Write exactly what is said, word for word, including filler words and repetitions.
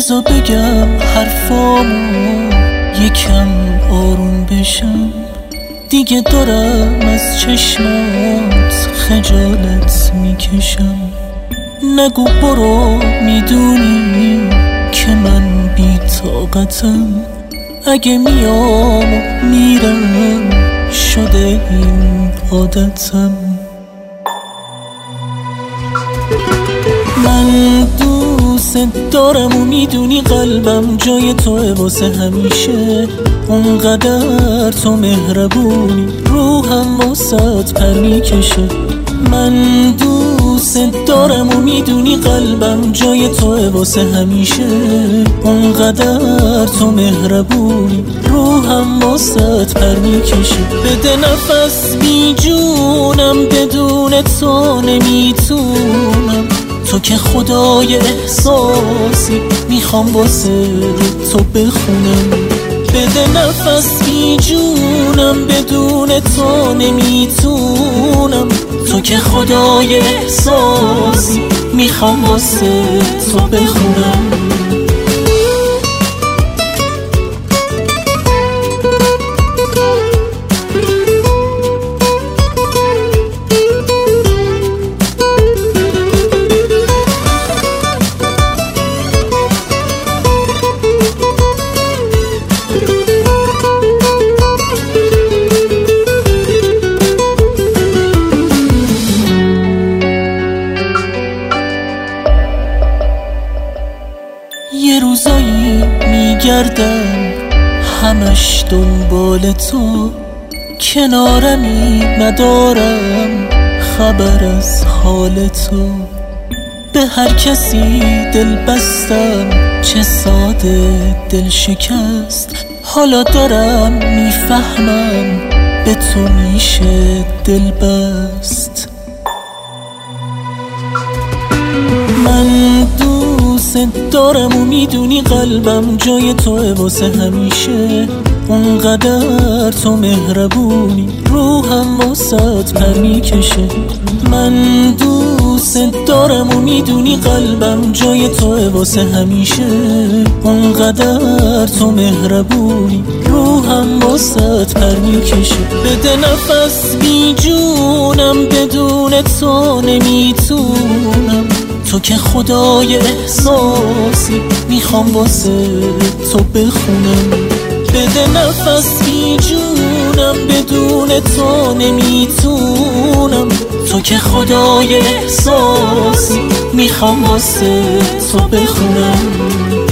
بذار بگم حرفامو یکم آروم بشم، دیگه دارم از چشمات خجالت میکشم. نگو برو، میدونی که من بی طاقتم، اگه میام و میرم شده این عادتم. من دوست دارم و میدونی قلبم جای توه واسه همیشه، اونقدر تو مهربونی روحم واسط پر میکشه. من دوست دارم و میدونی قلبم جای توه واسه همیشه، اونقدر تو مهربونی روحم واسط پر میکشه. بده نفس بی جونم، بدون تو نمیتونم، تو که خدای احساسی میخوام واسه تو بخونم. بده نفس بی جونم، بدون تو نمیتونم، تو که خدای احساسی میخوام واسه تو بخونم. یه روزایی میگردم همش دنبال تو، کنارمی ندارم خبر از حال تو. به هر کسی دل بستم چه ساده دل شکست، حالا دارم میفهمم به تو میشه دل بست. من دوست دارم و میدونی قلبم جای توه واسه همیشه، اونقدر تو مهربونی روحم واسط پر میکشه. من دوست دارم و میدونی قلبم جای توه واسه همیشه، اونقدر تو مهربونی روحم واسط پر میکشه. بده نفس بی جونم، بدون تو نمیتونم، تو که خدای احساسی میخوام واسه تو بخونم. بده نفس بی جونم، بدون تو نمیتونم، تو که خدای احساسی میخوام واسه تو بخونم.